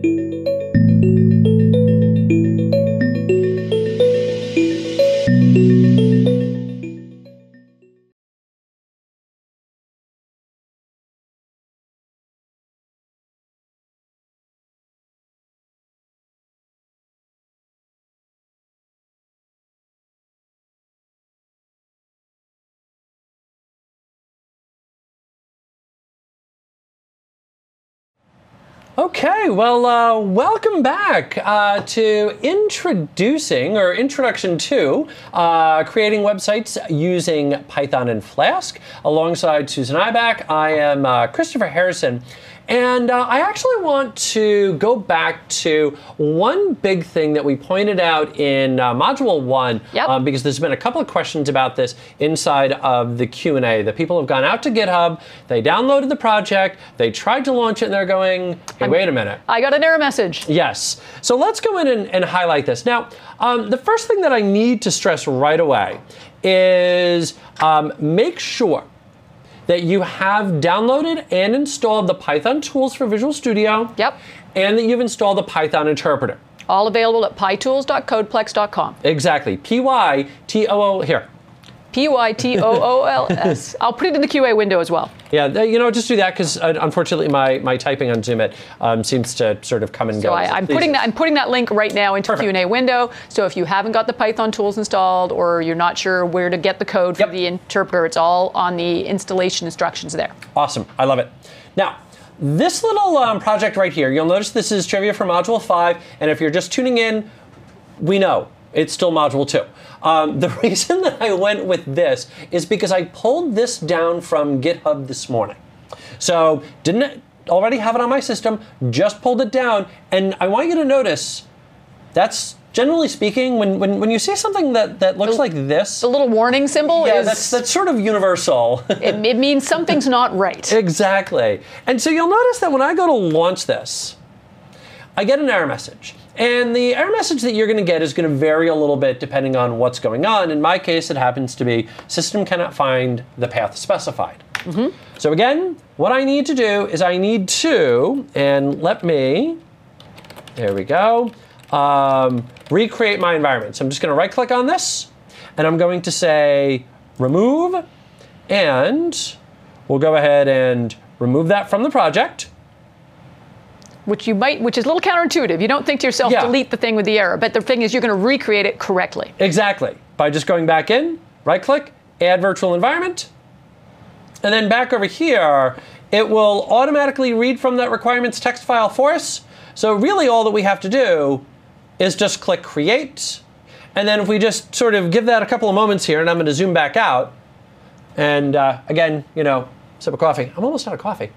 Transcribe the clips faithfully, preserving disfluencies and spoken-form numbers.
Okay, well, uh, welcome back uh, to introducing, or introduction to, uh, creating websites using Python and Flask. Alongside Susan Ibach, I am uh, Christopher Harrison. And uh, I actually want to go back to one big thing that we pointed out in uh, Module one, yep. um, because there's been a couple of questions about this inside of the Q and A. The people have gone out to GitHub, they downloaded the project, they tried to launch it, and they're going, hey, I'm, wait a minute. I got an error message. Yes. So let's go in and, and highlight this. Now, um, the first thing that I need to stress right away is um, make sure that you have downloaded and installed the Python tools for Visual Studio. Yep. And that you've installed the Python interpreter. All available at pytools dot codeplex dot com. Exactly. P Y T O O, here. P Y T O O L S. I'll put it in the Q A window as well. Yeah, you know, just do that because uh, unfortunately my, my typing on Zoom it um, seems to sort of come and so go. I, I'm putting that I'm putting that link right now into Perfect. the Q and A window. So if you haven't got the Python tools installed or you're not sure where to get the code for Yep. the interpreter, it's all on the installation instructions there. Awesome. I love it. Now, this little um, project right here, you'll notice this is trivia for Module five, and if you're just tuning in, we know it's still Module two. Um, the reason that I went with this is because I pulled this down from GitHub this morning. So didn't already have it on my system, just pulled it down, and I want you to notice that's generally speaking, when, when, when you see something that, that looks the, like this. The little warning symbol yeah, is... that's, that's sort of universal. it, it means something's not right. Exactly. And so you'll notice that when I go to launch this, I get an error message. And the error message that you're going to get is going to vary a little bit depending on what's going on. In my case, it happens to be system cannot find the path specified. Mm-hmm. So again, what I need to do is I need to, and let me, there we go, um, recreate my environment. So I'm just going to right click on this, and I'm going to say remove, and we'll go ahead and remove that from the project. Which you might, which is a little counterintuitive. You don't think to yourself, yeah. delete the thing with the error, but the thing is you're going to recreate it correctly. Exactly. By just going back in, right click, add virtual environment, and then back over here, it will automatically read from that requirements text file for us. So really all that we have to do is just click create, and then if we just sort of give that a couple of moments here, and I'm going to zoom back out, and uh, again, you know, sip of coffee. I'm almost out of coffee.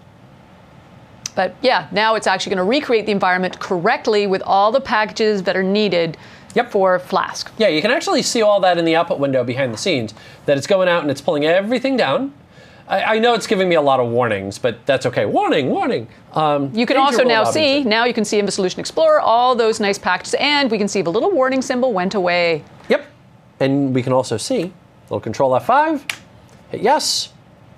But yeah, now it's actually going to recreate the environment correctly with all the packages that are needed yep. for Flask. Yeah, you can actually see all that in the output window behind the scenes, that it's going out and it's pulling everything down. I, I know it's giving me a lot of warnings, but that's okay. Warning, warning. Um, you can also now see, now you can see in the Solution Explorer all those nice packages, and we can see the little warning symbol went away. Yep. And we can also see, little control F five, hit yes.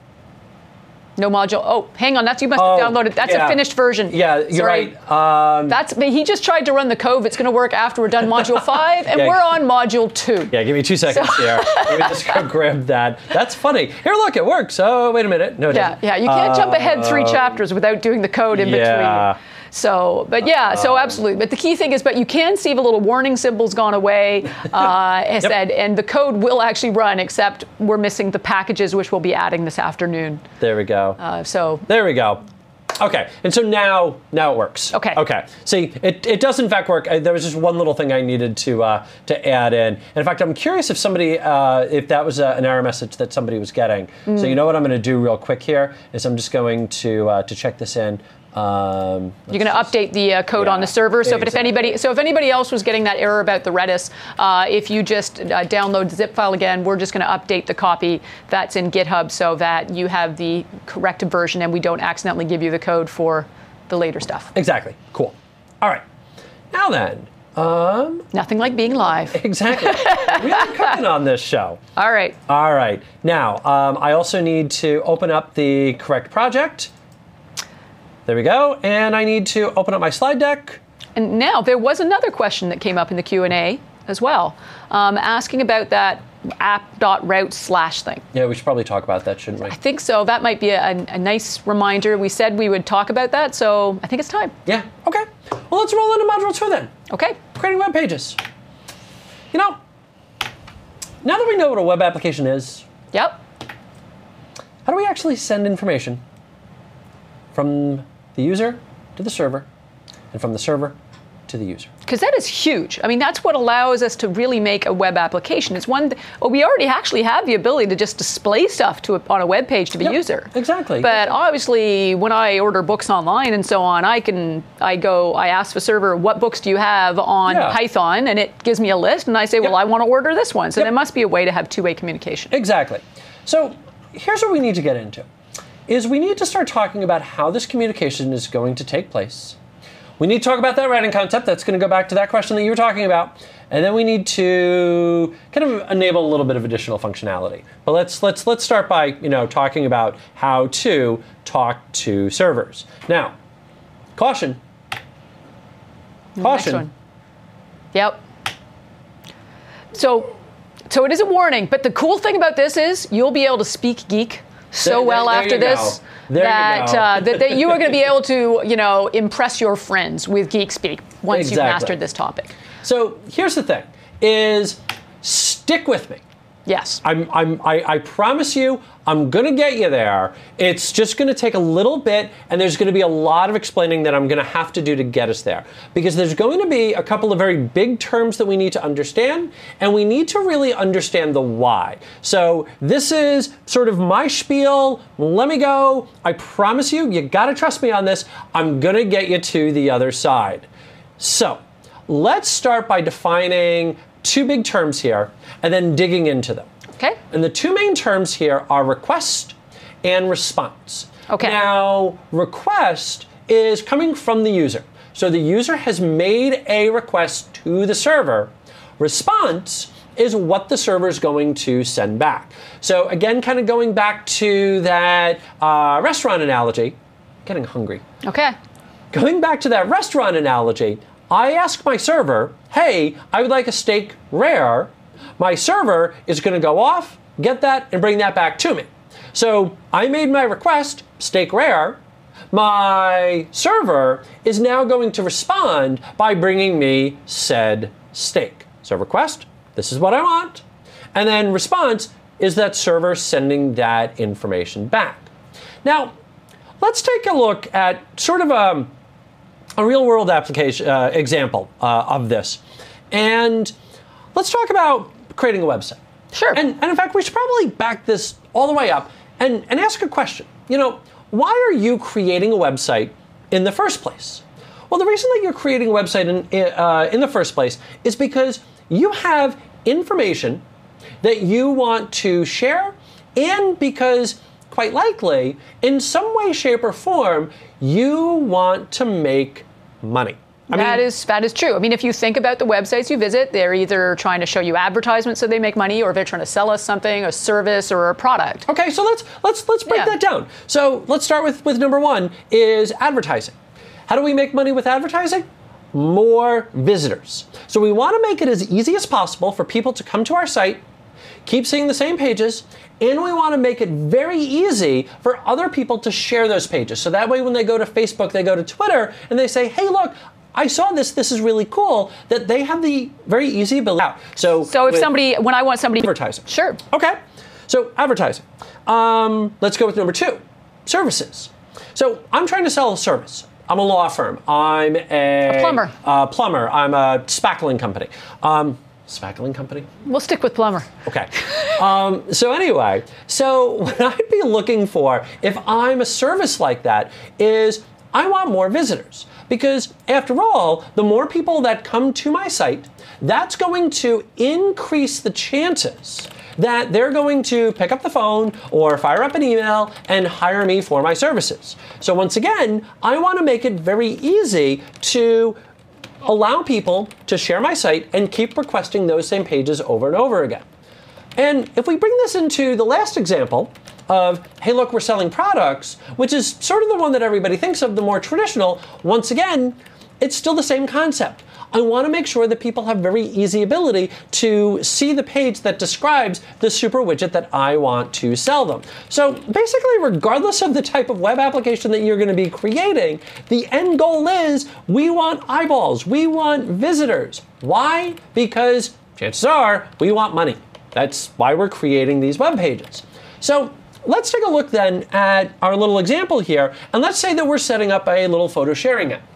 No module. Oh, hang on. That's you must have oh, downloaded. That's yeah. a finished version. Yeah, you're Sorry. right. Um, That's he just tried to run the code. It's going to work after we're done module five, and yeah. we're on module two. Yeah, give me two seconds so. here. Let me just go grab that. That's funny. Here, look, it works. Oh, wait a minute. No, it yeah, doesn't. yeah. You can't uh, jump ahead three chapters without doing the code in yeah. between. So, but yeah, so absolutely. But the key thing is, but you can see the little warning symbol's gone away, uh, as yep. said, and the code will actually run, except we're missing the packages, which we'll be adding this afternoon. There we go. Uh, so there we go. Okay, and so now, now it works. Okay. Okay. See, it, it does in fact work. I, there was just one little thing I needed to uh, to add in. And in fact, I'm curious if somebody, uh, if that was a, an error message that somebody was getting. Mm. So you know what I'm going to do real quick here is I'm just going to uh, to check this in. Um, You're going to update the uh, code yeah, on the server. So exactly. if anybody, so if anybody else was getting that error about the Redis, uh, if you just uh, download the zip file again, we're just going to update the copy that's in GitHub so that you have the corrected version and we don't accidentally give you the code for the later stuff. Exactly. Cool. All right. Now then. Um, Nothing like being live. Exactly. Really cooking on this show. All right. All right. Now, um, I also need to open up the correct project. There we go. And I need to open up my slide deck. And now there was another question that came up in the Q and A as well, um, asking about that app.route slash thing. Yeah, we should probably talk about that, shouldn't we? I think so. That might be a, a nice reminder. We said we would talk about that, so I think it's time. Yeah, okay. Well, let's roll into module two then. Okay. Creating web pages. You know, now that we know what a web application is, Yep. how do we actually send information from the user to the server and from the server to the user? Because that is huge. I mean, that's what allows us to really make a web application. It's one, th- well, we already actually have the ability to just display stuff to a, on a web page to the Yep, user. exactly. But obviously, when I order books online and so on, I can, I go, I ask the server, what books do you have on Yeah. Python? And it gives me a list, and I say, well, Yep. I want to order this one. So Yep. there must be a way to have two-way communication. Exactly. So here's what we need to get into, is we need to start talking about how this communication is going to take place. We need to talk about that routing concept. That's going to go back to that question that you were talking about. And then we need to kind of enable a little bit of additional functionality. But let's let's let's start by, you know, talking about how to talk to servers. Now, caution. Next Caution. one. Yep. So, so it is a warning, but the cool thing about this is you'll be able to speak geek so There- there- well there after you this go. There you that, go. uh, that that you are going to be able to, you know, impress your friends with geek speak once you've Exactly. mastered this topic. So here's the thing, is stick with me. Yes. I'm, I'm, I, I promise you, I'm going to get you there. It's just going to take a little bit, and there's going to be a lot of explaining that I'm going to have to do to get us there. Because there's going to be a couple of very big terms that we need to understand, and we need to really understand the why. So this is sort of my spiel. Let me go. I promise you, you got to trust me on this. I'm going to get you to the other side. So let's start by defining two big terms here, and then digging into them. Okay. And the two main terms here are request and response. Okay. Now, request is coming from the user. So the user has made a request to the server. Response is what the server is going to send back. So again, kind of going back to that uh, restaurant analogy, getting hungry. Okay. Going back to that restaurant analogy, I ask my server, hey, I would like a steak rare. My server is going to go off, get that, and bring that back to me. So I made my request, steak rare. My server is now going to respond by bringing me said steak. So request, this is what I want. And then response is that server sending that information back. Now, let's take a look at sort of a a real world application uh, example uh, of this. And let's talk about creating a website. Sure. And, and in fact, we should probably back this all the way up and, and ask a question. You know, why are you creating a website in the first place? Well, the reason that you're creating a website in, uh, in the first place is because you have information that you want to share, and because quite likely, in some way, shape, or form, you want to make money. I that mean, is that is true. I mean, if you think about the websites you visit, they're either trying to show you advertisements so they make money, or they're trying to sell us something, a service, or a product. okay, so let's let's let's break Yeah. that down. So let's start with with number one is advertising. How do we make money with advertising? More visitors. So we want to make it as easy as possible for people to come to our site, keep seeing the same pages, and we want to make it very easy for other people to share those pages. So that way when they go to Facebook, they go to Twitter, and they say, hey, look, I saw this, this is really cool, that they have the very easy ability. So, So if with somebody, when I want somebody, advertising. sure. Okay, so advertising. Um, let's go with number two, services. So I'm trying to sell a service. I'm a law firm. I'm a, A plumber. A plumber. I'm a spackling company. Um, spackling company? We'll stick with plumber. Okay. Um, so anyway, so what I'd be looking for if I'm a service like that is I want more visitors. Because after all, the more people that come to my site, that's going to increase the chances that they're going to pick up the phone or fire up an email and hire me for my services. So once again, I want to make it very easy to allow people to share my site and keep requesting those same pages over and over again. And if we bring this into the last example of, hey, look, we're selling products, which is sort of the one that everybody thinks of, the more traditional. Once again, it's still the same concept. I want to make sure that people have very easy ability to see the page that describes the super widget that I want to sell them. So basically, regardless of the type of web application that you're going to be creating, the end goal is we want eyeballs, we want visitors. Why? Because chances are we want money. That's why we're creating these web pages. So let's take a look then at our little example here, and let's say that we're setting up a little photo sharing app.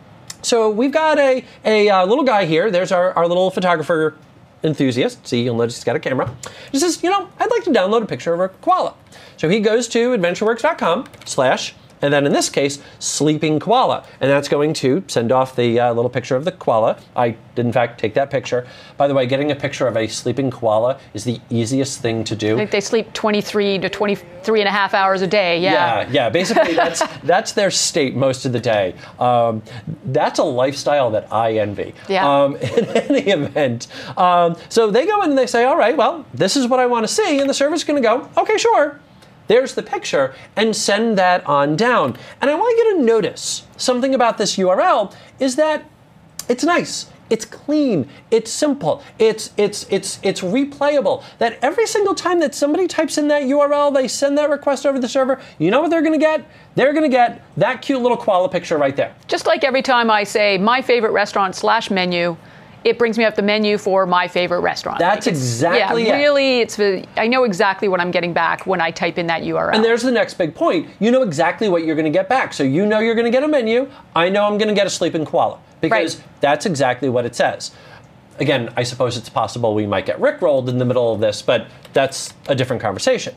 So we've got a, a uh, little guy here. There's our, our little photographer enthusiast. See, you'll notice he's got a camera. He says, you know, I'd like to download a picture of a koala. So he goes to adventureworks dot com slash, and then in this case, sleeping koala. And that's going to send off the uh, little picture of the koala. I did, in fact, take that picture. By the way, getting a picture of a sleeping koala is the easiest thing to do. I think they sleep twenty-three to twenty-three and a half hours a day. Yeah, yeah, yeah. Basically, that's that's their state most of the day. Um, that's a lifestyle that I envy. Yeah. Um, in any event, um, so they go in and they say, all right, well, this is what I want to see. And the server's going to go, okay, sure. There's the picture, and send that on down. And I want you to notice something about this U R L is that it's nice. It's clean, it's simple, it's it's it's it's replayable. That every single time that somebody types in that U R L, they send that request over the server, you know what they're gonna get? They're gonna get that cute little koala picture right there. Just like every time I say my favorite restaurant slash menu, it brings me up the menu for my favorite restaurant. That's like exactly yeah, it. Really, it's I know exactly what I'm getting back when I type in that U R L. And there's the next big point. You know exactly what you're going to get back. So you know you're going to get a menu. I know I'm going to get a sleeping koala because right. that's exactly what it says. Again, I suppose it's possible we might get rickrolled in the middle of this, but that's a different conversation.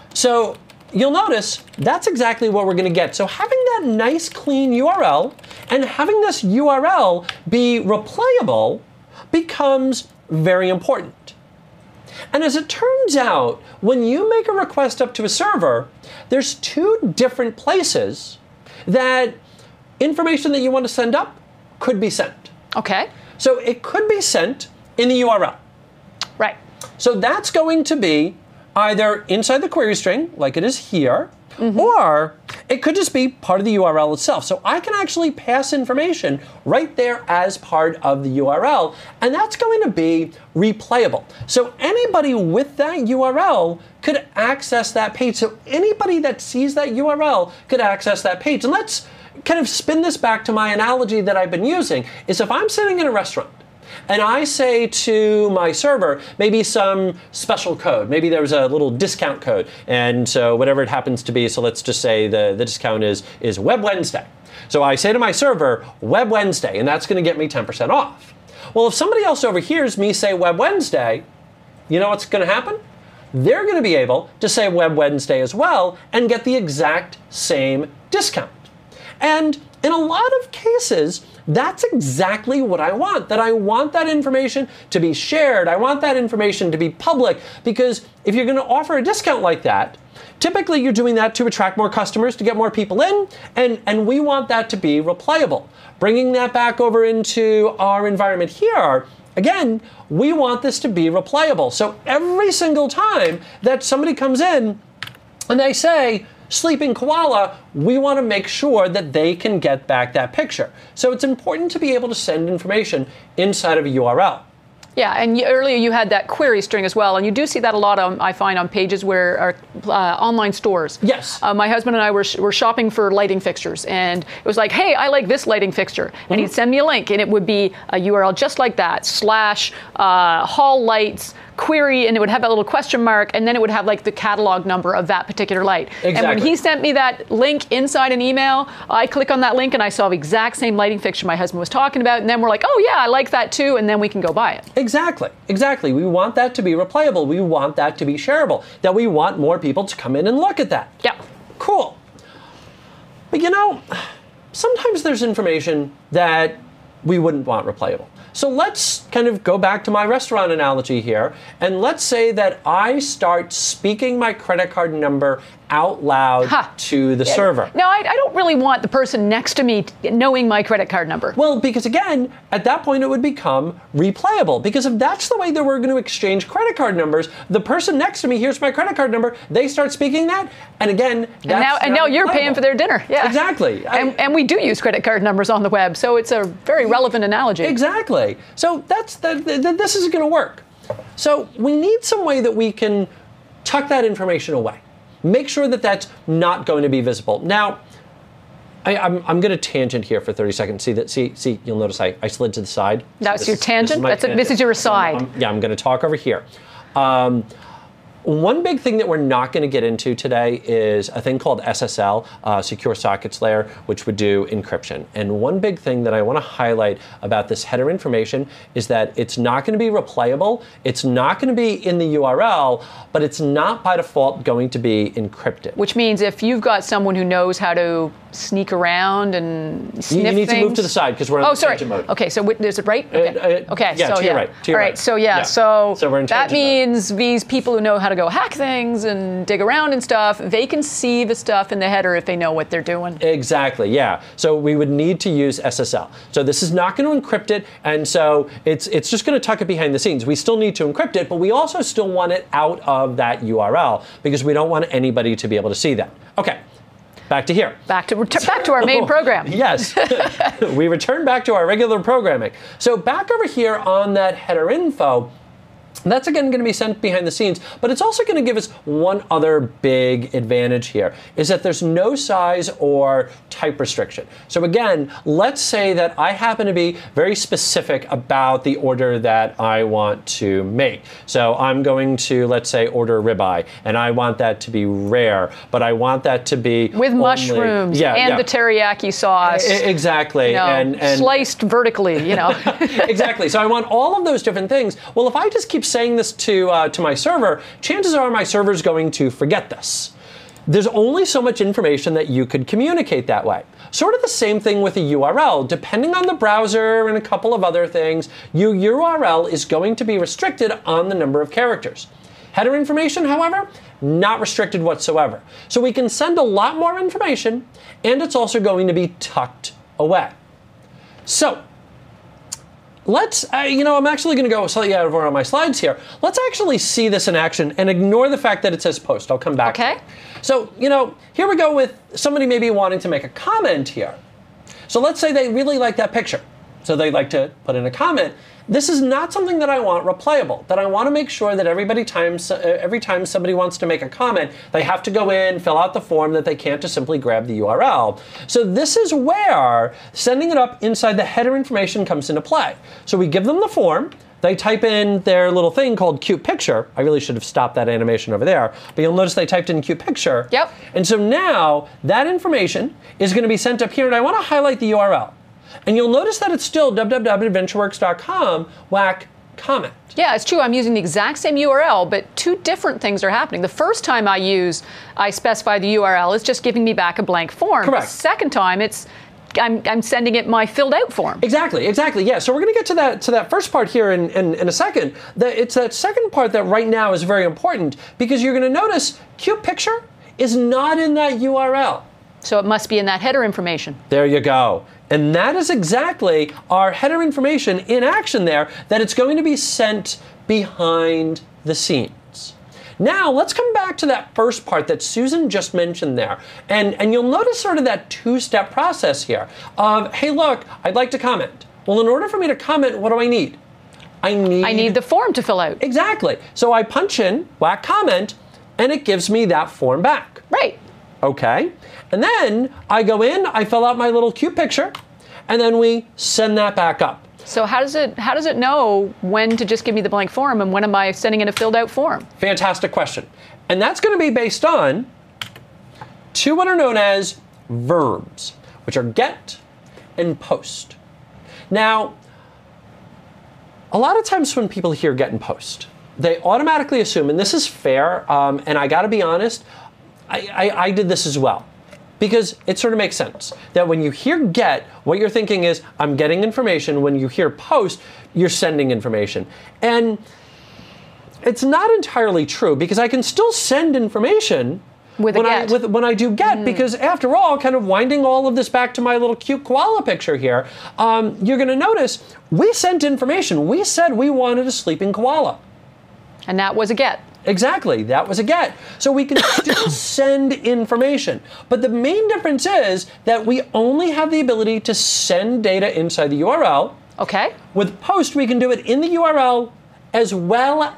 So you'll notice that's exactly what we're going to get. So having that nice, clean U R L and having this U R L be replayable becomes very important. And as it turns out, when you make a request up to a server, there's two different places that information that you want to send up could be sent. Okay. So it could be sent in the U R L. Right. So that's going to be either inside the query string, like it is here, mm-hmm. or it could just be part of the U R L itself. So I can actually pass information right there as part of the U R L, and that's going to be replayable. So anybody with that U R L could access that page. So anybody that sees that U R L could access that page. And let's kind of spin this back to my analogy that I've been using, is if I'm sitting in a restaurant, and I say to my server, maybe some special code. Maybe there's a little discount code. And so whatever it happens to be, so let's just say the, the discount is, is Web Wednesday. So I say to my server, Web Wednesday, and that's going to get me ten percent off. Well, if somebody else overhears me say Web Wednesday, you know what's going to happen? They're going to be able to say Web Wednesday as well and get the exact same discount. And in a lot of cases, that's exactly what I want, that I want that information to be shared. I want that information to be public, because if you're going to offer a discount like that, typically you're doing that to attract more customers, to get more people in, and, and we want that to be replayable. Bringing that back over into our environment here, again, we want this to be replayable. So every single time that somebody comes in and they say, sleeping koala, we want to make sure that they can get back that picture. So it's important to be able to send information inside of a U R L. Yeah, and you, earlier you had that query string as well, and you do see that a lot, on, I find, on pages where are uh, online stores. Yes. Uh, my husband and I were, sh- were shopping for lighting fixtures, and it was like, hey, I like this lighting fixture. And mm-hmm. he'd send me a link, and it would be a U R L just like that, slash uh, hall lights, query, and it would have that little question mark, and then it would have like the catalog number of that particular light. Exactly. And when he sent me that link inside an email, I click on that link and I saw the exact same lighting fixture my husband was talking about, and then we're like, oh yeah, I like that too, and then we can go buy it. Exactly, exactly. We want that to be replayable. We want that to be shareable. That we want more people to come in and look at that. Yeah. Cool. But you know, sometimes there's information that we wouldn't want replayable. So let's kind of go back to my restaurant analogy here, and let's say that I start speaking my credit card number out loud Ha. to the Yeah. server. No, I, I don't really want the person next to me t- knowing my credit card number. Well, because again, at that point it would become replayable. Because if that's the way that we're going to exchange credit card numbers, the person next to me hears my credit card number, they start speaking that, and again, that's and now, and not now you're replayable. paying for their dinner. Yeah, Exactly. I- And, and we do use credit card numbers on the web, so it's a very relevant analogy. Exactly. So that's that. Th- th- this is going to work. So we need some way that we can tuck that information away. Make sure that that's not going to be visible. Now, I, I'm, I'm going to tangent here for thirty seconds. See that? See, see. You'll notice I, I slid to the side. That's This your is- tangent? This is, my That's a- this is your aside. I'm- I'm- yeah, I'm going to talk over here. Um, One big thing that we're not going to get into today is a thing called S S L, uh, Secure Sockets Layer, which would do encryption. And one big thing that I want to highlight about this header information is that it's not going to be replayable, it's not going to be in the U R L, but it's not by default going to be encrypted. Which means if you've got someone who knows how to sneak around and You, sniff you need things. to move to the side because we're in Oh, the sorry. tangent mode. Okay, so wh- is it right? Okay. uh, okay. yeah, so to your yeah. right, to your All right. right. So yeah. Yeah. So, So we're in that tangent mode. means these people who know how to go hack things and dig around and stuff, they can see the stuff in the header if they know what they're doing. Exactly, yeah. So we would need to use S S L. So this is not going to encrypt it, and so it's it's just going to tuck it behind the scenes. We still need to encrypt it, but we also still want it out of that U R L because we don't want anybody to be able to see that. Okay, back to here. Back to ret- back to our main program. Yes, we return back to our regular programming. So back over here on that header info, that's again going to be sent behind the scenes, but it's also going to give us one other big advantage here, is that there's no size or type restriction. So again, let's say that I happen to be very specific about the order that I want to make. So I'm going to, let's say, order ribeye, and I want that to be rare, but I want that to be With only- mushrooms yeah, and yeah. the teriyaki sauce. E- exactly, you know, and, and sliced vertically, you know. exactly. So I want all of those different things. Well, if I just keep saying this to uh, to my server, chances are my server's going to forget this. There's only so much information that you could communicate that way. Sort of the same thing with a U R L. Depending on the browser and a couple of other things, your U R L is going to be restricted on the number of characters. Header information, however, not restricted whatsoever. So we can send a lot more information, and it's also going to be tucked away. So let's, uh, you know, I'm actually going to go slightly out of order on my slides here. Let's actually see this in action and ignore the fact that it says post. I'll come back to Okay. it. So, you know, here we go with somebody maybe wanting to make a comment here. So let's say they really like that picture. So they'd like to put in a comment. This is not something that I want replayable, that I want to make sure that everybody times, uh, every time somebody wants to make a comment, they have to go in, fill out the form, that they can't just simply grab the U R L. So this is where sending it up inside the header information comes into play. So we give them the form, they type in their little thing called cute picture. I really should have stopped that animation over there, but you'll notice they typed in cute picture. Yep. And so now that information is going to be sent up here, and I want to highlight the U R L. And you'll notice that it's still w w w dot adventureworks dot com whack comment. Yeah, it's true. I'm using the exact same U R L, but two different things are happening. The first time I use, I specify the U R L, it's just giving me back a blank form. Correct. The second time, it's I'm, I'm sending it my filled out form. Exactly, exactly. Yeah. So we're going to get to that to that first part here in, in, in a second. The, it's that second part that right now is very important, because you're going to notice cute picture is not in that U R L. So it must be in that header information. There you go. And that is exactly our header information in action there, that it's going to be sent behind the scenes. Now, let's come back to that first part that Susan just mentioned there. And, and you'll notice sort of that two-step process here of, hey, look, I'd like to comment. Well, in order for me to comment, what do I need? I need... I need the form to fill out. Exactly. So I punch in whack comment, and it gives me that form back. Right. Okay, and then I go in, I fill out my little cute picture, and then we send that back up. So how does it how does it know when to just give me the blank form and when am I sending in a filled out form? Fantastic question. And that's going to be based on two what are known as verbs, which are get and post. Now, a lot of times when people hear get and post, they automatically assume, and this is fair, um, and I got to be honest, I, I, I did this as well. because it sort of makes sense that when you hear get, what you're thinking is, I'm getting information. When you hear post, you're sending information. And it's not entirely true, because I can still send information with when, a I, get. with, when I do get, mm. because after all, kind of winding all of this back to my little cute koala picture here, um, you're going to notice we sent information. We said we wanted a sleeping koala. And that was a get. Exactly, that was a get. So we can still send information. But the main difference is that we only have the ability to send data inside the U R L. Okay. With post, we can do it in the U R L as well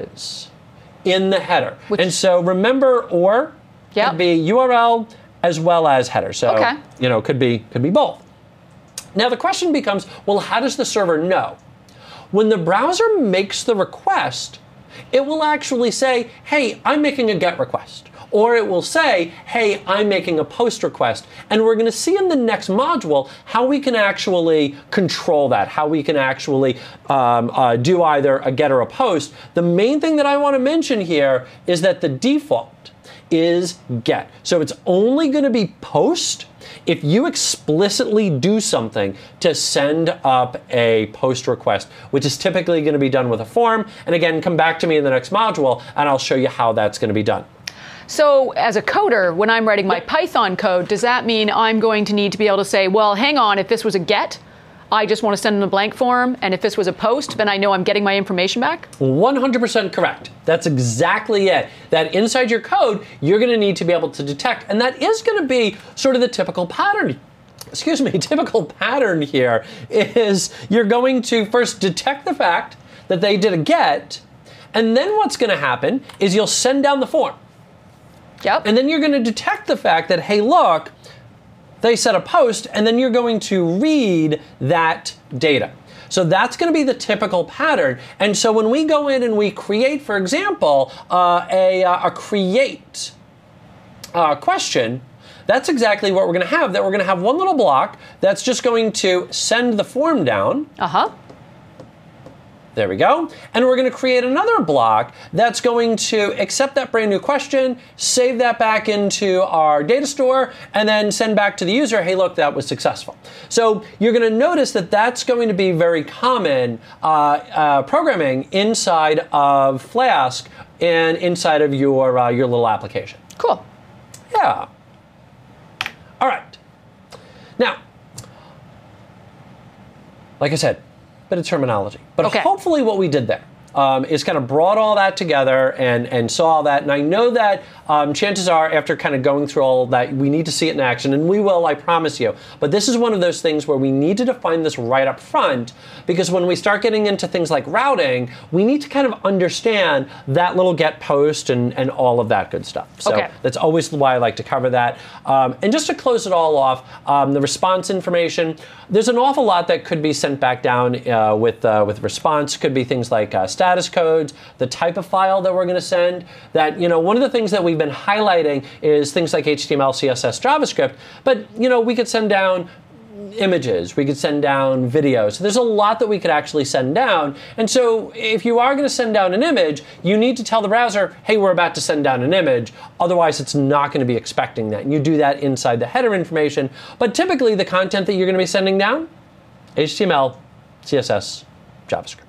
as in the header. Which, and so remember, or yep. could be U R L as well as header. So, okay. you know, could be could be both. Now the question becomes, well, how does the server know? When the browser makes the request, it will actually say, hey, I'm making a get request. Or it will say, hey, I'm making a post request. And we're going to see in the next module how we can actually control that, how we can actually um, uh, do either a get or a post. The main thing that I want to mention here is that the default is get. So it's only going to be post if you explicitly do something to send up a post request, which is typically going to be done with a form. And again, come back to me in the next module and I'll show you how that's going to be done. So as a coder, when I'm writing my Python code, does that mean I'm going to need to be able to say, well, hang on, if this was a get, I just want to send in a blank form, and if this was a post, then I know I'm getting my information back? one hundred percent correct. That's exactly it. That inside your code, you're going to need to be able to detect, and that is going to be sort of the typical pattern. Excuse me, typical pattern here is you're going to first detect the fact that they did a get, and then what's going to happen is you'll send down the form. Yep. And then you're going to detect the fact that, hey, look, they set a post, and then you're going to read that data. So that's going to be the typical pattern. And so when we go in and we create, for example, uh, a, uh, a create uh, question, that's exactly what we're going to have. That we're going to have one little block that's just going to send the form down. Uh-huh. There we go. And we're going to create another block that's going to accept that brand new question, save that back into our data store, and then send back to the user, hey, look, that was successful. So you're going to notice that that's going to be very common uh, uh, programming inside of Flask and inside of your, uh, your little application. Cool. Yeah. All right. Now, like I said, bit of terminology. But okay. hopefully what we did there um, is kind of brought all that together and, and saw all that. And I know that um, chances are, after kind of going through all of that, we need to see it in action. And we will, I promise you. But this is one of those things where we need to define this right up front, because when we start getting into things like routing, we need to kind of understand that little get post and, and all of that good stuff. So okay. that's always why I like to cover that. Um, and just to close it all off, um, the response information, there's an awful lot that could be sent back down uh, with, uh, with response. Could be things like uh, status codes, the type of file that we're going to send. That, you know, one of the things that we've been highlighting is things like H T M L, C S S, JavaScript. But, you know, we could send down images, we could send down videos. So there's a lot that we could actually send down. And so if you are going to send down an image, you need to tell the browser, hey, we're about to send down an image. Otherwise, it's not going to be expecting that. And you do that inside the header information. But typically, the content that you're going to be sending down, H T M L, C S S, JavaScript.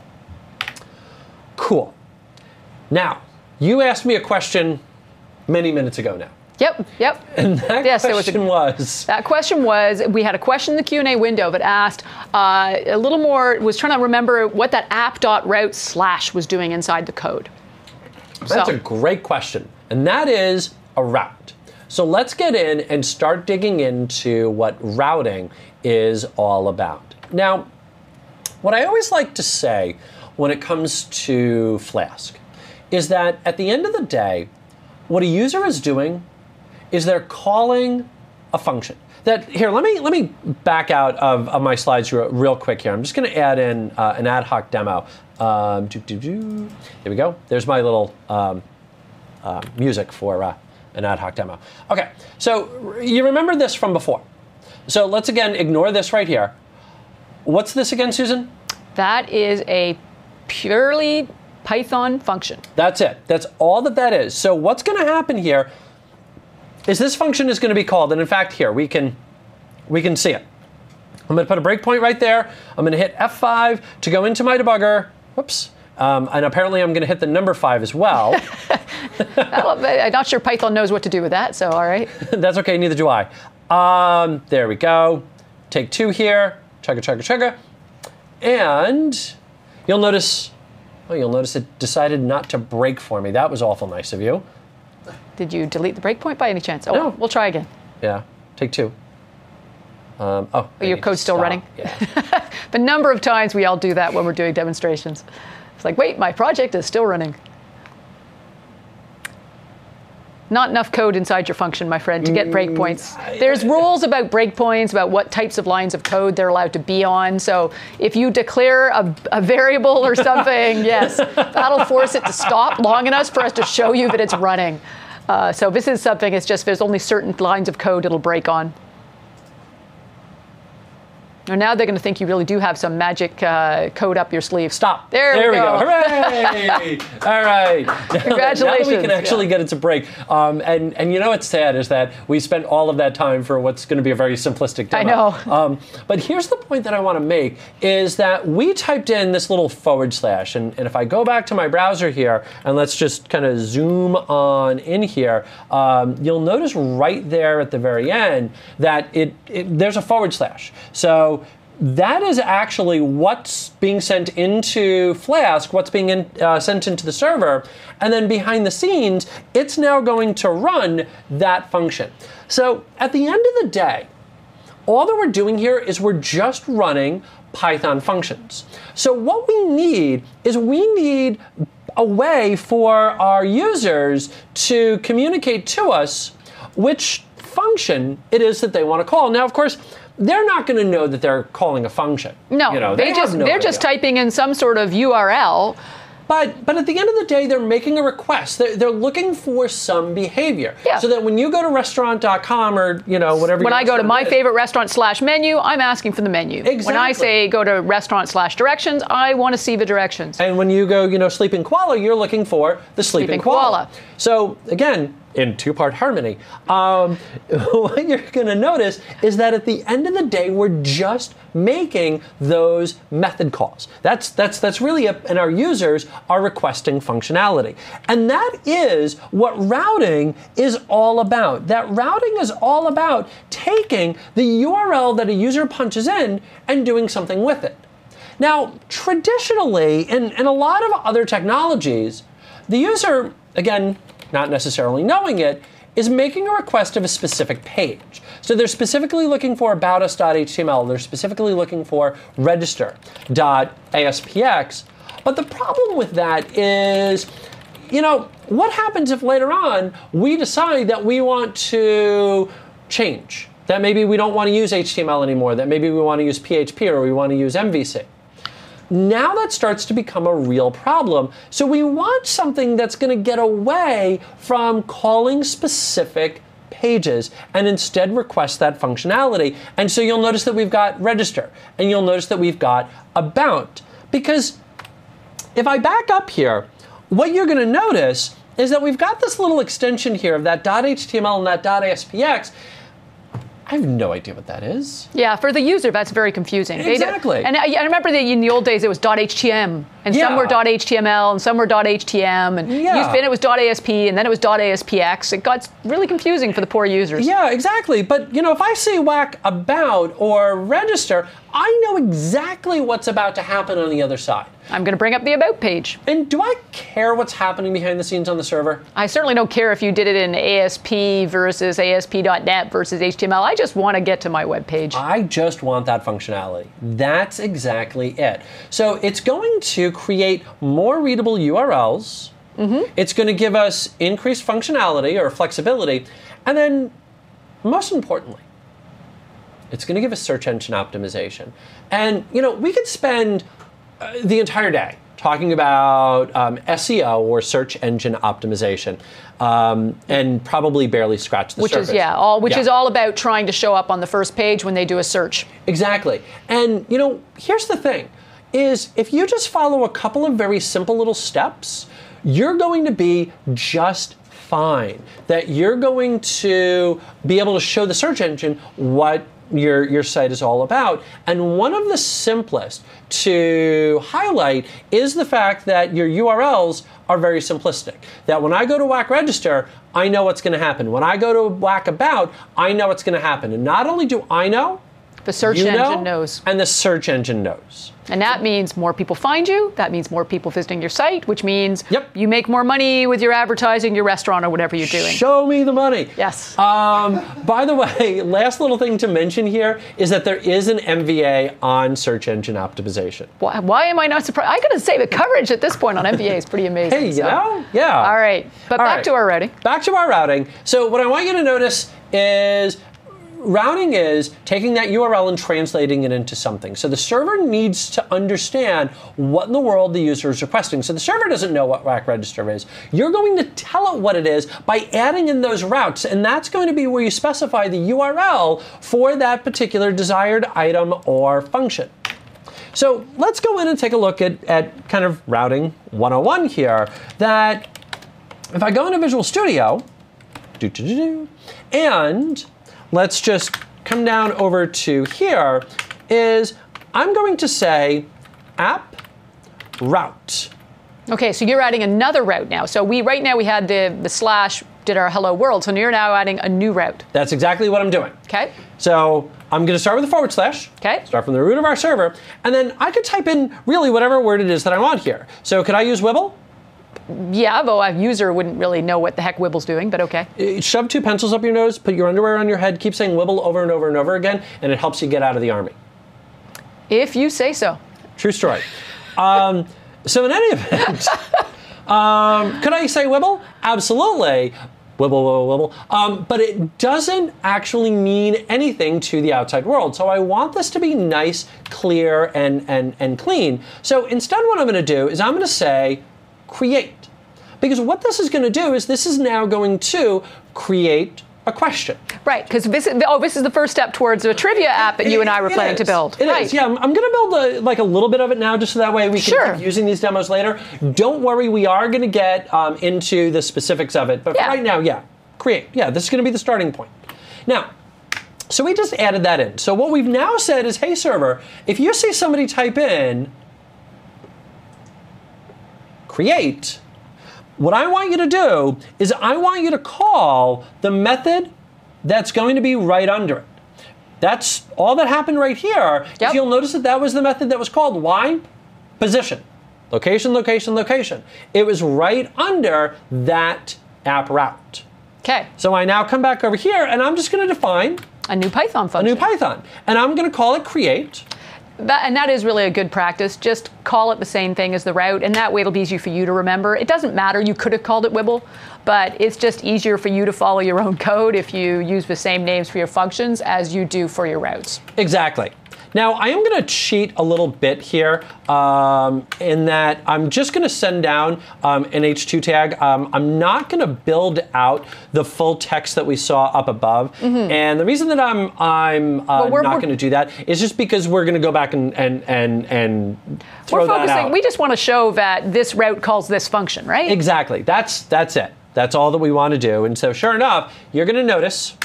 Cool. Now, you asked me a question many minutes ago now. Yep, yep. And that yes, question was, a, was... That question was, we had a question in the Q and A window that asked uh, a little more, was trying to remember what that app.route slash was doing inside the code. That's so. a great question. And that is a route. So let's get in and start digging into what routing is all about. Now, what I always like to say when it comes to Flask is that at the end of the day, what a user is doing is they're calling a function. That here, let me let me back out of, of my slides real, real quick here. I'm just going to add in uh, an ad hoc demo. Um, doo, doo, doo. There we go. There's my little um, uh, music for uh, an ad hoc demo. Okay, so you remember this from before. So let's again ignore this right here. What's this again, Susan? That is a purely Python function. That's it. That's all that that is. So what's going to happen here is this function is going to be called, and in fact here, we can, we can see it. I'm going to put a breakpoint right there. I'm going to hit F five to go into my debugger. Whoops. Um, and apparently I'm going to hit the number five as well. I'm not sure Python knows what to do with that, so all right. That's okay, neither do I. Um, there we go. Take two here. Chugga, chugga, chugga. And you'll notice, oh, you'll notice it decided not to break for me. That was awful nice of you. Did you delete the breakpoint by any chance? Oh, No. we'll try again. Yeah, take two. Um, oh, Oh, your code's still running? Yeah. The number of times we all do that when we're doing demonstrations. It's like, wait, my project is still running. Not enough code inside your function, my friend, to get breakpoints. There's rules about breakpoints, about what types of lines of code they're allowed to be on. So if you declare a, a variable or something, yes, that'll force it to stop long enough for us to show you that it's running. Uh, so this is something, it's just there's only certain lines of code it'll break on. Or now they're going to think you really do have some magic uh, code up your sleeve. Stop. There, there we, we go. go. Hooray! All right. Congratulations. Now that we can actually yeah. get it to break. Um, and, and you know what's sad is that we spent all of that time for what's going to be a very simplistic demo. I know. Um, but here's the point that I want to make is that we typed in this little forward slash. And, and if I go back to my browser here, and let's just kind of zoom on in here, um, you'll notice right there at the very end that it, it there's a forward slash. So that is actually what's being sent into Flask, what's being in, uh, sent into the server, and then behind the scenes, it's now going to run that function. So at the end of the day, all that we're doing here is we're just running Python functions. So what we need is we need a way for our users to communicate to us which function it is that they want to call. Now, of course, they're not going to know that they're calling a function. No, you know, they, they just no they're just idea. typing in some sort of U R L. But but at the end of the day, they're making a request. They're, they're looking for some behavior. Yeah. So that when you go to restaurant dot com or you know whatever. When your I go to restaurant my is, favorite restaurant slash menu, I'm asking for the menu. Exactly. When I say go to restaurant slash directions, I want to see the directions. And when you go, you know, sleeping koala, you're looking for the sleeping, Sleeping koala. koala. So again, in two-part harmony, um, what you're going to notice is that at the end of the day, we're just making those method calls. That's that's that's really it, and our users are requesting functionality, and that is what routing is all about. That routing is all about taking the U R L that a user punches in and doing something with it. Now, traditionally, in, in a lot of other technologies, the user, again, not necessarily knowing it, is making a request of a specific page. So they're specifically looking for about us dot H T M L, they're specifically looking for register dot A S P X. But the problem with that is, you know, what happens if later on we decide that we want to change? That maybe we don't want to use H T M L anymore, that maybe we want to use P H P or we want to use M V C. Now that starts to become a real problem. So we want something that's going to get away from calling specific pages and instead request that functionality. And so you'll notice that we've got register and you'll notice that we've got about. Because if I back up here, what you're going to notice is that we've got this little extension here of that .html and that .aspx. I have no idea what that is. Yeah, for the user, that's very confusing. Exactly. And I, I remember that in the old days it was .htm, and Yeah. some were .html, and some were .htm, and Yeah. used- then it was .asp, and then it was .aspx. It got really confusing for the poor users. Yeah, exactly. But, you know, if I say whack about or register, I know exactly what's about to happen on the other side. I'm going to bring up the About page. And do I care what's happening behind the scenes on the server? I certainly don't care if you did it in A S P versus A S P dot net versus H T M L. I just want to get to my web page. I just want that functionality. That's exactly it. So it's going to create more readable U R Ls. Mm-hmm. It's going to give us increased functionality or flexibility. And then, most importantly, it's going to give us search engine optimization. And, you know, we could spend uh, the entire day talking about um, S E O or search engine optimization, um, and probably barely scratch the which surface. is yeah, all which Yeah. is all about trying to show up on the first page when they do a search. Exactly. And, you know, here's the thing, is if you just follow a couple of very simple little steps, you're going to be just fine that you're going to be able to show the search engine what your, your site is all about. And one of the simplest to highlight is the fact that your U R Ls are very simplistic. That when I go to Whack Register, I know what's going to happen. When I go to Whack About, I know what's going to happen. And not only do I know, the search you engine know, knows. And the search engine knows. And that means more people find you. That means more people visiting your site, which means yep. you make more money with your advertising, your restaurant, or whatever you're doing. Show me the money. Yes. Um, by the way, last little thing to mention here is that there is an M V A on search engine optimization. Why, why am I not surprised? I gotta say the coverage at this point on M V A is pretty amazing. Hey, you so. know? Yeah. All right. But All back right. to our routing. Back to our routing. So what I want you to notice is routing is taking that U R L and translating it into something. So the server needs to understand what in the world the user is requesting. So the server doesn't know what Whack Register is. You're going to tell it what it is by adding in those routes, and that's going to be where you specify the U R L for that particular desired item or function. So let's go in and take a look at, at kind of routing one oh one here, that if I go into Visual Studio, doo -doo -doo -doo, and let's just come down over to here, is I'm going to say app route. Okay, so you're adding another route now. So we right now we had the, the slash, did our hello world, so you're now adding a new route. That's exactly what I'm doing. Okay. So I'm going to start with a forward slash. Okay. Start from the root of our server, and then I could type in really whatever word it is that I want here. So could I use Wibble? Yeah, though a user wouldn't really know what the heck Wibble's doing, but okay. Shove two pencils up your nose, put your underwear on your head, keep saying Wibble over and over and over again, and it helps you get out of the army. If you say so. True story. Um, so in any event, um, could I say Wibble? Absolutely. Wibble, wibble, wibble. Um, but it doesn't actually mean anything to the outside world. So I want this to be nice, clear, and, and, and clean. So instead what I'm going to do is I'm going to say create. Because what this is going to do is this is now going to create a question. Right, because this is, oh, this is the first step towards a trivia app that you and I were It planning is. to build. It right. is, yeah. I'm, I'm going to build a, like a little bit of it now, just so that way we can Sure. keep using these demos later. Don't worry, we are going to get um, into the specifics of it. But Yeah. for right now, yeah, create. Yeah, this is going to be the starting point. Now, so we just added that in. So what we've now said is, hey, server, if you see somebody type in create, what I want you to do is I want you to call the method that's going to be right under it. That's all that happened right here. Yep. If you'll notice that that was the method that was called. Why? Position. Location, location, location. It was right under that app route. Okay. So I now come back over here and I'm just going to define A new Python a function. new Python. And I'm going to call it create. That, and that is really a good practice. Just call it the same thing as the route, and that way it'll be easier for you to remember. It doesn't matter. You could have called it Wibble, but it's just easier for you to follow your own code if you use the same names for your functions as you do for your routes. Exactly. Now, I am going to cheat a little bit here um, in that I'm just going to send down um, an H two tag. Um, I'm not going to build out the full text that we saw up above. Mm-hmm. And the reason that I'm I'm uh, we're, not we're, going to do that is just because we're going to go back and and and, and throw we're that focusing. out. We just want to show that this route calls this function, right? Exactly. That's that's it. That's all that we want to do. And so, sure enough, you're going to notice.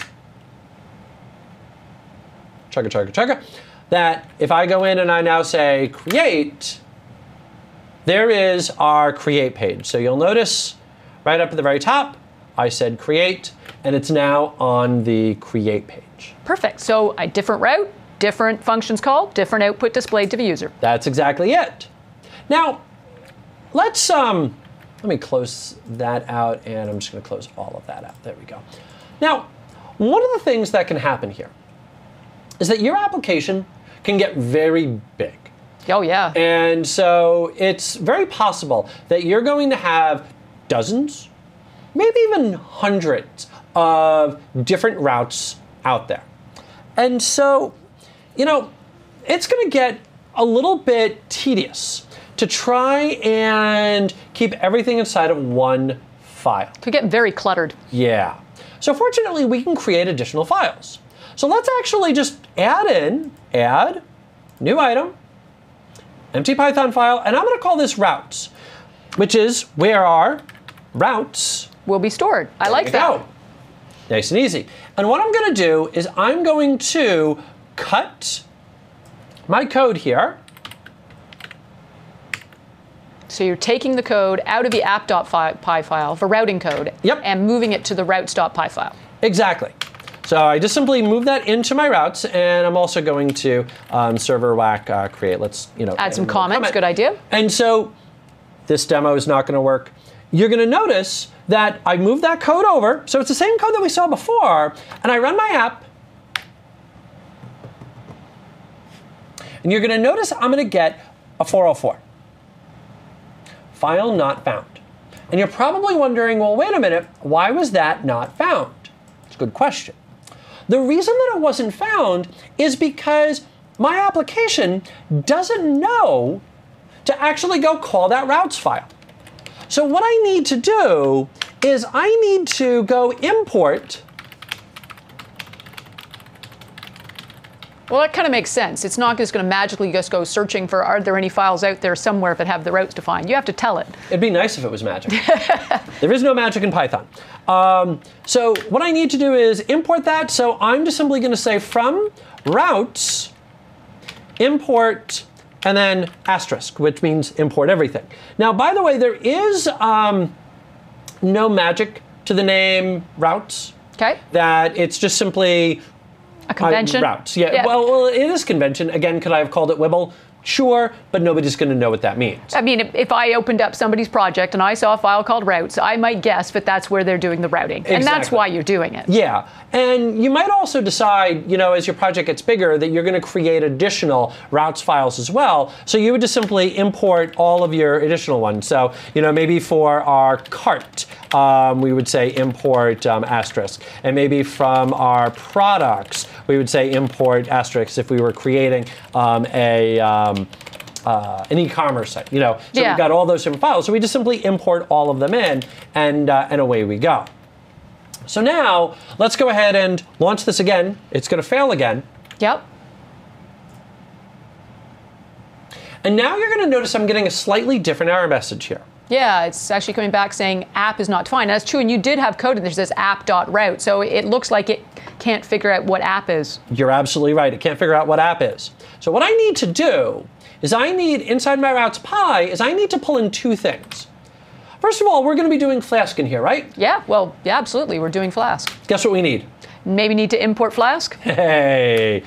Chugga, chugga, chugga. That if I go in and I now say create, there is our create page. So you'll notice right up at the very top, I said create, and it's now on the create page. Perfect. So a different route, different functions called, different output displayed to the user. That's exactly it. Now, let's um, let me close that out, and I'm just going to close all of that out. There we go. Now, one of the things that can happen here is that your application can get very big. Oh, yeah. And so it's very possible that you're going to have dozens, maybe even hundreds of different routes out there. And so, you know, it's going to get a little bit tedious to try and keep everything inside of one file. Could get very cluttered. Yeah. So fortunately, we can create additional files. So let's actually just add in, add, new item, empty Python file, and I'm going to call this routes, which is where our routes will be stored. I like that. Go. Nice and easy. And what I'm going to do is I'm going to cut my code here. So you're taking the code out of the app.py file, the routing code, yep. and moving it to the routes.py file. Exactly. So I just simply move that into my routes, and I'm also going to um, server whack uh, create. Let's you know add some comments. Comment. Good idea. And so this demo is not going to work. You're going to notice that I moved that code over, so it's the same code that we saw before, and I run my app. And you're going to notice I'm going to get a four oh four. File not found. And you're probably wondering, well, wait a minute, why was that not found? It's a good question. The reason that it wasn't found is because my application doesn't know to actually go call that routes file. So what I need to do is I need to go import. Well, that kind of makes sense. It's not just going to magically just go searching for, are there any files out there somewhere that have the routes defined? You have to tell it. It'd be nice if it was magic. There is no magic in Python. Um, so what I need to do is import that. So I'm just simply going to say from routes, import, and then asterisk, which means import everything. Now, by the way, there is um, no magic to the name routes. Okay. That it's just simply a convention? Uh, routes, yeah. yeah. Well, well, it is convention. Again, could I have called it Wibble? Sure, but nobody's going to know what that means. I mean, if, if I opened up somebody's project and I saw a file called routes, I might guess that that's where they're doing the routing. Exactly. And that's why you're doing it. Yeah, and you might also decide, you know, as your project gets bigger, that you're going to create additional routes files as well. So you would just simply import all of your additional ones. So, you know, maybe for our cart, um, we would say import um, asterisk. And maybe from our products, we would say import asterisk if we were creating um, a... Um, Uh, an e-commerce site, you know, so yeah. we've got all those different files. So we just simply import all of them in, and uh, and away we go. So now let's go ahead and launch this again. It's going to fail again. Yep. And now you're going to notice I'm getting a slightly different error message here. Yeah, it's actually coming back saying app is not defined. That's true, and you did have code in there that says app.route, so it looks like it can't figure out what app is. You're absolutely right. It can't figure out what app is. So what I need to do is I need, inside my routes py, is I need to pull in two things. First of all, we're going to be doing Flask in here, right? Yeah, well, yeah, absolutely. We're doing Flask. Guess what we need? Maybe need to import Flask? Hey.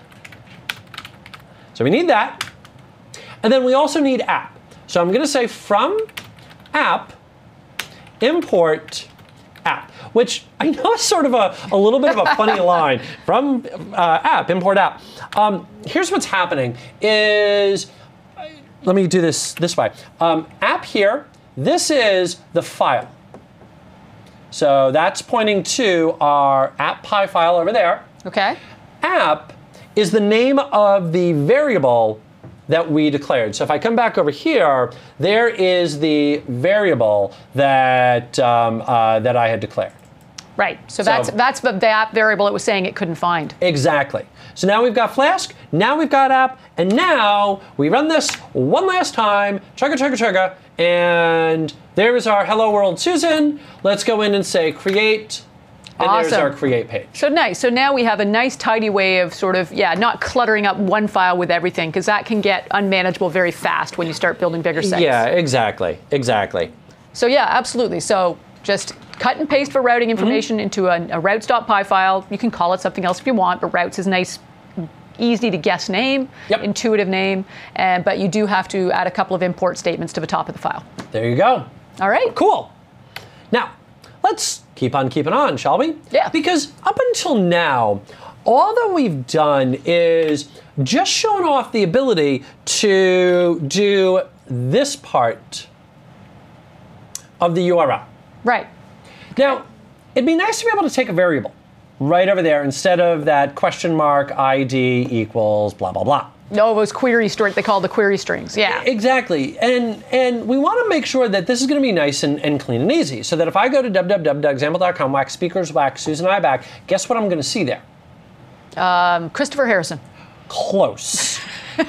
So we need that. And then we also need app. So I'm going to say from app, import app, which I know is sort of a, a little bit of a funny line. From uh, app, import app. Um, here's what's happening is, let me do this this way. Um, app here, this is the file. So that's pointing to our app.py file over there. Okay. App is the name of the variable that we declared. So if I come back over here, there is the variable that um, uh, that I had declared. Right. So, so that's that's the, the app variable it was saying it couldn't find. Exactly. So now we've got Flask, now we've got app, and now we run this one last time, chugga chugga chugga, and there is our Hello World Susan. Let's go in and say create. And awesome. There's our create page. So nice. So now we have a nice tidy way of sort of, yeah, not cluttering up one file with everything, because that can get unmanageable very fast when you start building bigger sites. Yeah, exactly, exactly. So yeah, absolutely. So just cut and paste for routing information mm-hmm. into a, a routes.py file. You can call it something else if you want, but routes is a nice, easy to guess name, yep. intuitive name, and, but you do have to add a couple of import statements to the top of the file. There you go. All right. Cool. Now, let's keep on keeping on, shall we? Yeah. Because up until now, all that we've done is just shown off the ability to do this part of the U R L. Right. Now, it'd be nice to be able to take a variable right over there instead of that question mark I D equals blah, blah, blah. No, it was query string. They call the query strings. Yeah. Exactly. And and we want to make sure that this is going to be nice and, and clean and easy. So that if I go to w w w dot example dot com, whack speakers, whack Susan Ibach, guess what I'm going to see there? Um, Christopher Harrison. Close. um,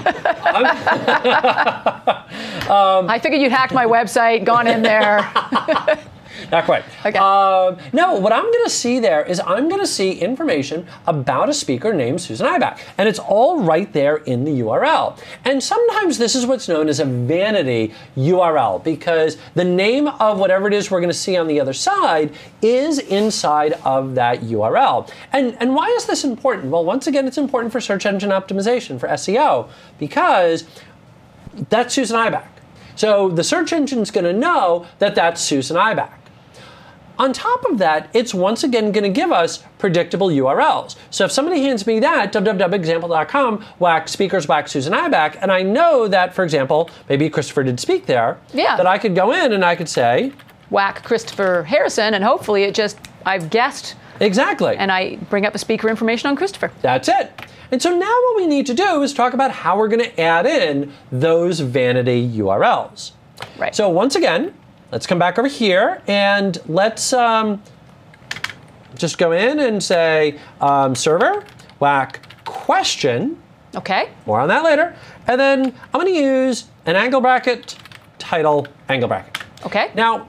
I figured you'd hacked my website, gone in there. Not quite. Okay. Um, no, what I'm going to see there is I'm going to see information about a speaker named Susan Ibach. And it's all right there in the U R L. And sometimes this is what's known as a vanity U R L, because the name of whatever it is we're going to see on the other side is inside of that U R L. And, and why is this important? Well, once again, it's important for search engine optimization, for S E O, because that's Susan Ibach. So the search engine's going to know that that's Susan Ibach. On top of that, it's once again going to give us predictable U R Ls. So if somebody hands me that, w w w dot example dot com, whack speakers, whack Susan Ibach, and I know that, for example, maybe Christopher did speak there, yeah. that I could go in and I could say, whack Christopher Harrison, and hopefully it just, I've guessed. Exactly. And I bring up the speaker information on Christopher. That's it. And so now what we need to do is talk about how we're going to add in those vanity U R Ls. Right. So once again, let's come back over here and let's um, just go in and say um, server, whack question. Okay. More on that later. And then I'm going to use an angle bracket, title, angle bracket. Okay. Now,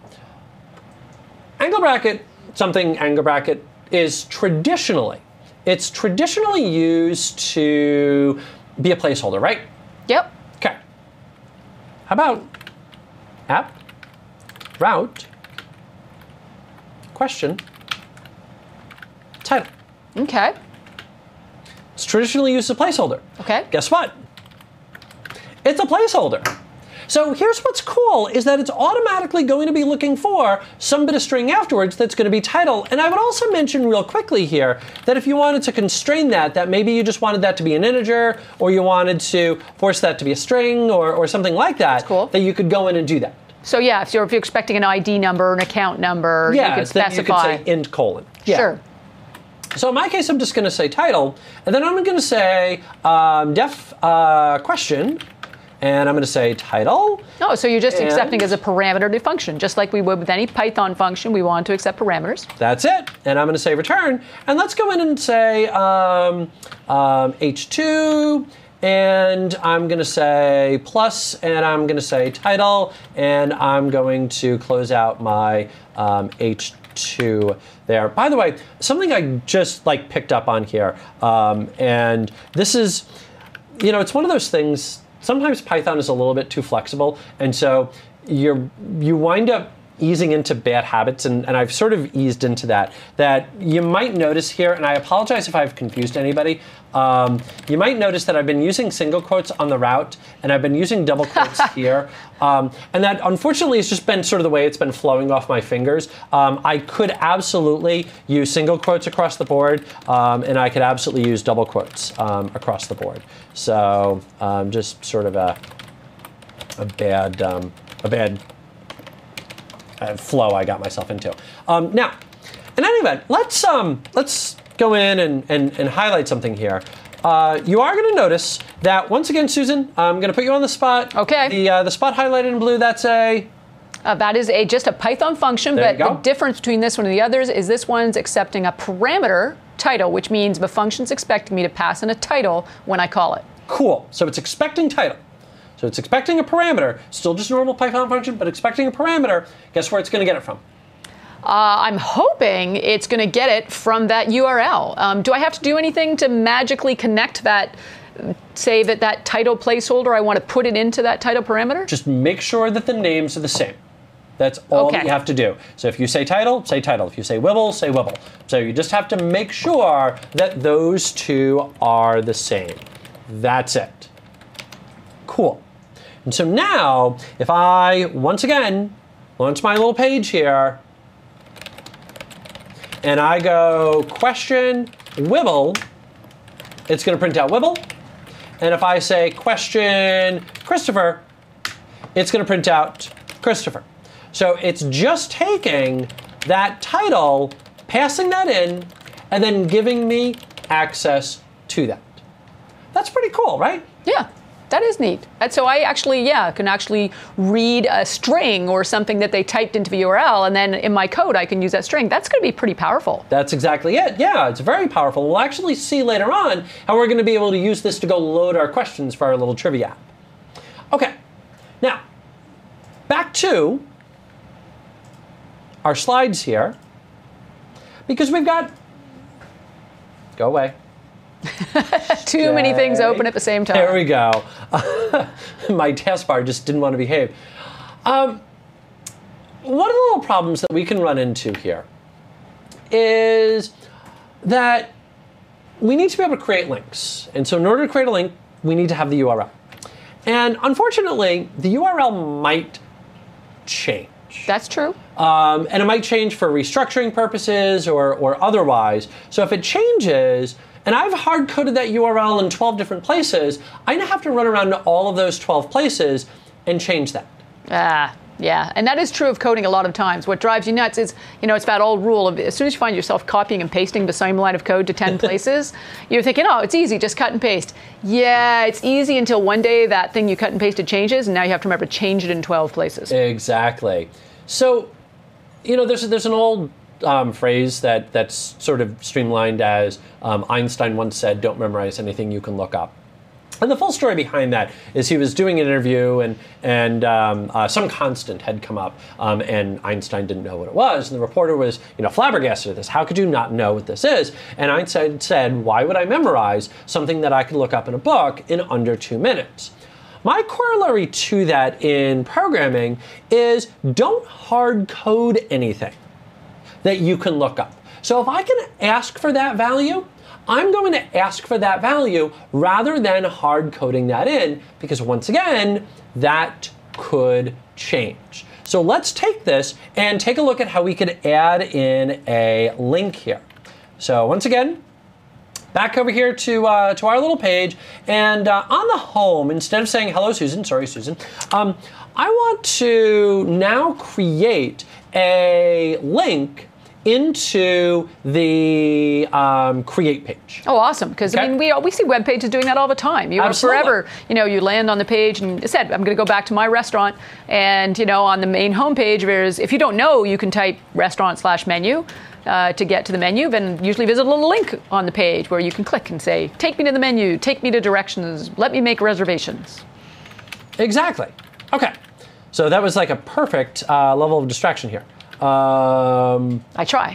angle bracket, something angle bracket is traditionally, it's traditionally used to be a placeholder, right? Yep. Okay. How about app, route, question, title? Okay. It's traditionally used as a placeholder. Okay. Guess what? It's a placeholder. So here's what's cool, is that it's automatically going to be looking for some bit of string afterwards that's going to be title. And I would also mention real quickly here that if you wanted to constrain that, that maybe you just wanted that to be an integer, or you wanted to force that to be a string, or, or something like that, that's cool. that you could go in and do that. So yeah, if you're, if you're expecting an I D number, an account number, yeah, you could specify. You could say int colon. Yeah. Sure. So in my case, I'm just going to say title, and then I'm going to say um, def uh, question, and I'm going to say title. Oh, so you're just and accepting as a parameter to function, just like we would with any Python function. We want to accept parameters. That's it. And I'm going to say return. And let's go in and say um, um, H two, and I'm going to say plus, and I'm going to say title, and I'm going to close out my um, H two there. By the way, something I just like picked up on here, um, and this is, you know, it's one of those things. Sometimes Python is a little bit too flexible, and so you're you wind up easing into bad habits, and, and I've sort of eased into that. That you might notice here, and I apologize if I've confused anybody, um, you might notice that I've been using single quotes on the route, and I've been using double quotes here, um, and that unfortunately has just been sort of the way it's been flowing off my fingers. Um, I could absolutely use single quotes across the board, um, and I could absolutely use double quotes um, across the board. So um, just sort of a, a bad, um, a bad uh, flow I got myself into. Um, now, in any event, let's um, let's go in and, and, and highlight something here. Uh, you are going to notice that once again, Susan, I'm going to put you on the spot. Okay. The uh, the spot highlighted in blue, that's a. Uh, that is a just a Python function, There but you go. the difference between this one and the others is this one's accepting a parameter title, which means the function's expecting me to pass in a title when I call it. Cool. So it's expecting title. So it's expecting a parameter, still just a normal Python function, but expecting a parameter. Guess where it's going to get it from? Uh, I'm hoping it's going to get it from that U R L. Um, do I have to do anything to magically connect that, say that that title placeholder, I want to put it into that title parameter? Just make sure that the names are the same. That's all Okay. that you have to do. So if you say title, say title. If you say Wibble, say Wibble. So you just have to make sure that those two are the same. That's it. Cool. And so now, if I, once again, launch my little page here, and I go question Wibble, it's going to print out Wibble. And if I say question Christopher, it's going to print out Christopher. So it's just taking that title, passing that in, and then giving me access to that. That's pretty cool, right? Yeah, that is neat. And so I actually, yeah, can actually read a string or something that they typed into the U R L, and then in my code I can use that string. That's going to be pretty powerful. That's exactly it. Yeah, it's very powerful. We'll actually see later on how we're going to be able to use this to go load our questions for our little trivia app. Okay, now, back to our slides here, because we've got, go away. Too many things open at the same time. There we go. My taskbar just didn't want to behave. Um, one of the little problems that we can run into here is that we need to be able to create links. And so in order to create a link, we need to have the U R L. And unfortunately, the U R L might change. That's true. Um, and it might change for restructuring purposes or, or otherwise. So if it changes, and I've hard-coded that U R L in twelve different places, I now have to run around to all of those twelve places and change that. Ah, yeah. And that is true of coding a lot of times. What drives you nuts is, you know, it's that old rule of as soon as you find yourself copying and pasting the same line of code to ten places, you're thinking, oh, it's easy, just cut and paste. Yeah, it's easy until one day that thing you cut and pasted changes, and now you have to remember to change it in twelve places. Exactly. So, you know, there's, there's an old Um, phrase that, that's sort of streamlined as um, Einstein once said, don't memorize anything you can look up. And the full story behind that is he was doing an interview and, and um, uh, some constant had come up um, and Einstein didn't know what it was. And the reporter was, you know, flabbergasted at this. How could you not know what this is? And Einstein said, why would I memorize something that I could look up in a book in under two minutes? My corollary to that in programming is don't hard code anything that you can look up. So if I can ask for that value, I'm going to ask for that value rather than hard coding that in, because once again, that could change. So let's take this and take a look at how we could add in a link here. So once again, back over here to uh, to our little page, and uh, on the home, instead of saying hello Susan, sorry Susan, um, I want to now create a link into the um, create page. Oh, awesome! Because Okay. I mean, we we see web pages doing that all the time. You Absolutely. forever, you know, you land on the page and it said, "I'm going to go back to my restaurant," and you know, on the main homepage, there's if you don't know, you can type restaurant slash menu uh, to get to the menu. Then usually visit a little link on the page where you can click and say, "Take me to the menu, take me to directions, let me make reservations." Exactly. Okay. So that was like a perfect uh, level of distraction here. Um, I try.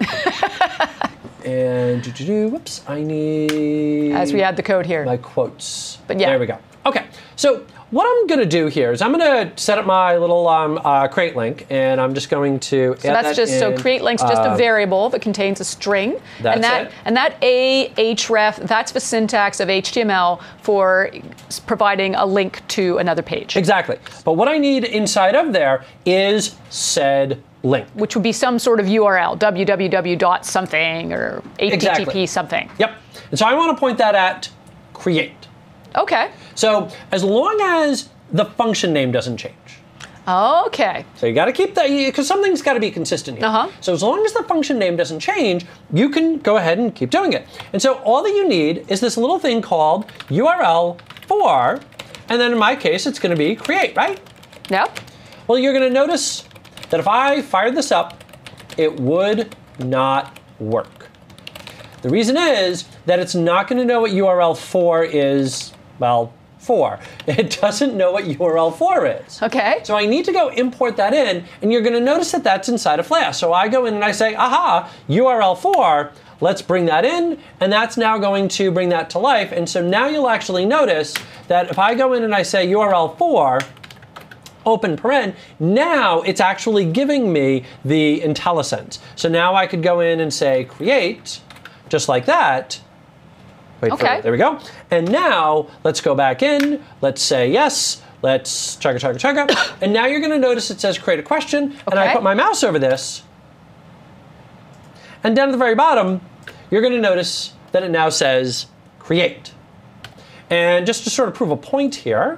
and do, do, do, whoops, I need As we add the code here. my quotes. But yeah. There we go. Okay, so what I'm going to do here is I'm going to set up my little um, uh, create link, and I'm just going to So add that's that just in. so create link's just Uh, a variable that contains a string, that's and that it. and that a href that's the syntax of H T M L for s- providing a link to another page, Exactly. But what I need inside of there is said link. which would be some sort of U R L, www dot something or H T T P Exactly. something. Yep. And so I want to point that at create. Okay. So as long as the function name doesn't change. Okay. So you got to keep that, because something's got to be consistent here. Uh-huh. So as long as the function name doesn't change, you can go ahead and keep doing it. And so all that you need is this little thing called U R L for, and then in my case, it's going to be create, right? Yep. Well, you're going to notice that if I fired this up, it would not work. The reason is that it's not going to know what U R L for is, well, for. It doesn't know what U R L for is. Okay. So I need to go import that in, and you're going to notice that that's inside of Flask. So I go in and I say, aha, U R L for, let's bring that in, and that's now going to bring that to life. And so now you'll actually notice that if I go in and I say U R L for, open paren, now it's actually giving me the IntelliSense. So now I could go in and say create, just like that. Wait for Okay. it. There we go. And now let's go back in. Let's say yes. Let's chugga, chugga, chugga. And now you're going to notice it says create a question. And I Okay. put my mouse over this. And down at the very bottom, you're going to notice that it now says create. And just to sort of prove a point here,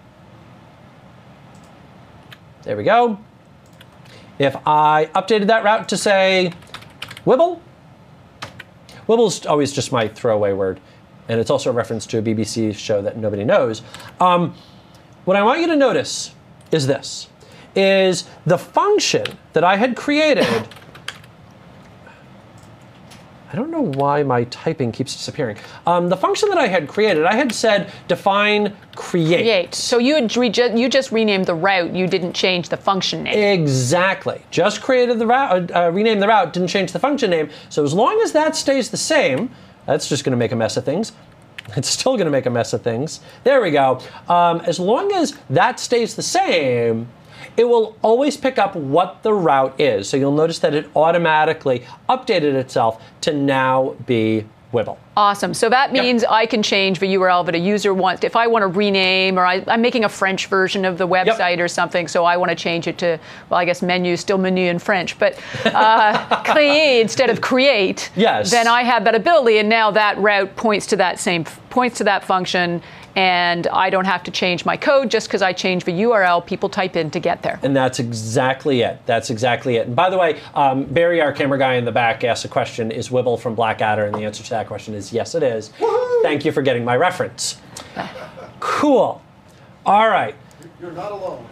there we go. If I updated that route to say Wibble, Wibble's always just my throwaway word, and it's also a reference to a B B C show that nobody knows. Um, what I want you to notice is this, is the function that I had created, I don't know why my typing keeps disappearing. Um, the function that I had created, I had said define create. Create. So you had re- you just renamed the route. You didn't change the function name. Exactly. Just created the route, uh, renamed the route, didn't change the function name. So as long as that stays the same, that's just going to make a mess of things. It's still going to make a mess of things. There we go. Um, as long as that stays the same, it will always pick up what the route is. So you'll notice that it automatically updated itself to now be Wibble. Awesome. So that means yep. I can change the U R L that a user wants. If I want to rename, or I, I'm making a French version of the website yep. or something, so I want to change it to, well, I guess menu, still menu in French, but uh, créer instead of create, yes. then I have that ability, and now that route points to that same, points to that function, and I don't have to change my code just because I change the U R L people type in to get there. And that's exactly it. That's exactly it. And by the way, um, Barry, our camera guy in the back, asked a question, is Wibble from Blackadder? And the answer to that question is yes, it is. Woo-hoo! Thank you for getting my reference. Cool. All right. You're not alone.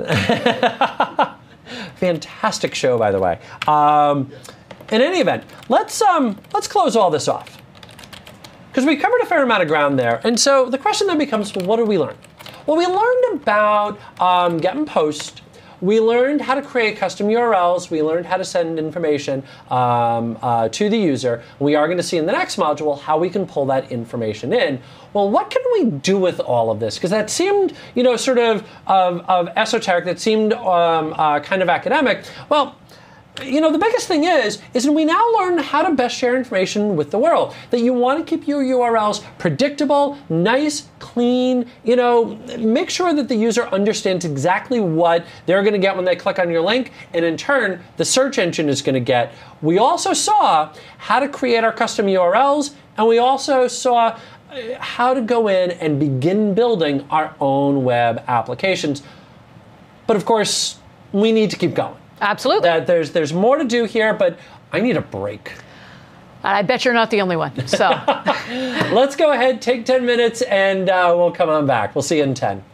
Fantastic show, by the way. Um, in any event, let's um, let's close all this off, because we covered a fair amount of ground there. And so the question then becomes, well, what did we learn? Well, we learned about um, get and post. We learned how to create custom U R Ls. We learned how to send information um, uh, to the user. We are going to see in the next module how we can pull that information in. Well, what can we do with all of this? Because that seemed, you know, sort of of, of esoteric. That seemed um, uh, kind of academic. Well, you know, the biggest thing is, is we now learn how to best share information with the world. That you want to keep your U R Ls predictable, nice, clean, you know, make sure that the user understands exactly what they're going to get when they click on your link, and in turn, the search engine is going to get. We also saw how to create our custom U R Ls, and we also saw how to go in and begin building our own web applications. But of course, we need to keep going. Absolutely. That there's there's more to do here, but I need a break. I bet you're not the only one. So let's go ahead, take ten minutes, and uh, we'll come on back. We'll see you in ten.